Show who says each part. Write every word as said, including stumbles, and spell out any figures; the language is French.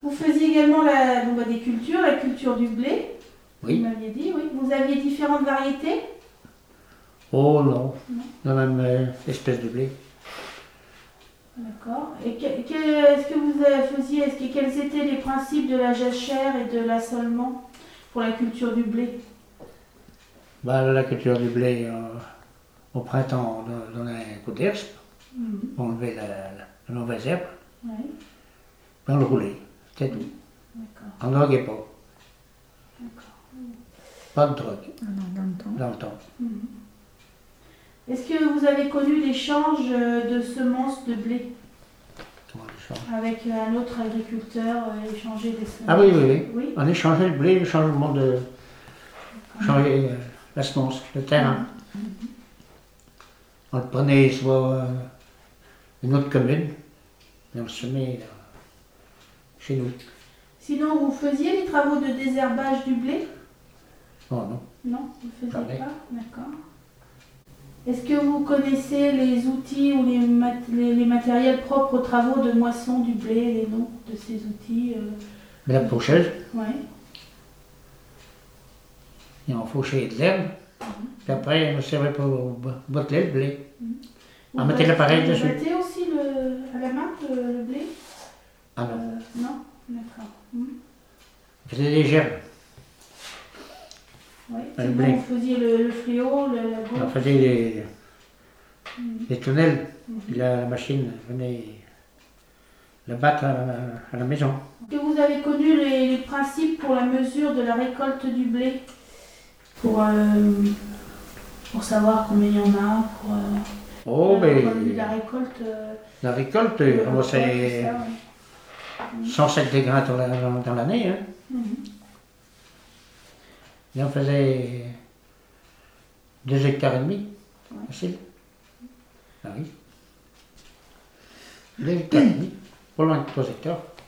Speaker 1: Vous faisiez également la, bon, bah, des cultures, la culture du blé.
Speaker 2: Oui.
Speaker 1: Vous m'aviez dit, oui. Vous aviez différentes variétés?
Speaker 2: Oh non,
Speaker 1: Non.
Speaker 2: la même euh, espèce de blé.
Speaker 1: D'accord. Et que, que, est-ce que vous faisiez, est-ce que, quels étaient les principes de la jachère et de l'assolement pour la culture du blé?
Speaker 2: Bah, la culture du blé, euh, au printemps, on donnait un coup d'herbe,
Speaker 1: Mmh.
Speaker 2: on enlevait la, la, la mauvaise herbe,
Speaker 1: Oui.
Speaker 2: puis on le roulait, c'était tout.
Speaker 1: D'accord.
Speaker 2: On ne droguait pas,
Speaker 1: D'accord.
Speaker 2: pas de drogue
Speaker 3: Ah non, dans le temps.
Speaker 2: dans le temps.
Speaker 1: Mmh. Est-ce que vous avez connu l'échange de semences de blé
Speaker 2: Comment on échange?
Speaker 1: avec un autre agriculteur, euh, échanger des semences?
Speaker 2: Ah oui, oui, oui.
Speaker 1: Oui.
Speaker 2: On échangeait le blé, le changement de. changer euh, la semence, le terrain.
Speaker 1: Mmh.
Speaker 2: On le prenait soit euh, une autre commune, et on le semait là, chez nous.
Speaker 1: Sinon, vous faisiez les travaux de désherbage du blé?
Speaker 2: Oh non.
Speaker 1: Non, vous ne faisiez
Speaker 2: Jamais.
Speaker 1: pas? D'accord. Est-ce que vous connaissez les outils ou les, mat les, les matériels propres aux travaux de moisson du blé, les noms de ces outils? euh...
Speaker 2: Mais la faucheuse,
Speaker 1: Oui.
Speaker 2: et on fauchait de l'herbe, puis après on servait pour botter le blé. On mettait l'appareil dessus.
Speaker 1: Vous battez aussi le, à la main le, le blé?
Speaker 2: Ah non,
Speaker 1: Euh, non? D'accord. Mmh.
Speaker 2: on faisait des gerbes,
Speaker 1: Oui.
Speaker 2: Le
Speaker 1: Sinon,
Speaker 2: blé.
Speaker 1: vous faisiez le, le fléau, le, la
Speaker 2: on
Speaker 1: gaufre.
Speaker 2: faisait des,
Speaker 1: Mmh.
Speaker 2: des tunnels,
Speaker 1: Mmh.
Speaker 2: puis la, la machine venait le battre à, à la maison.
Speaker 1: Est-ce que vous avez connu les, les principes pour la mesure de la récolte du blé? Pour, euh, pour savoir combien il y en a, pour euh,
Speaker 2: Oh,
Speaker 1: le
Speaker 2: ben,
Speaker 1: point de vue de la récolte. Euh,
Speaker 2: la récolte,
Speaker 1: le
Speaker 2: on
Speaker 1: récolte,
Speaker 2: c'est
Speaker 1: ça, ouais.
Speaker 2: cent sept des grains dans la- dans- dans l'année. Hein.
Speaker 1: Mhm.
Speaker 2: Et on faisait deux hectares et demi,
Speaker 1: Ouais.
Speaker 2: facile. Ah oui. Deux hectares et demi, pas loin de trois hectares.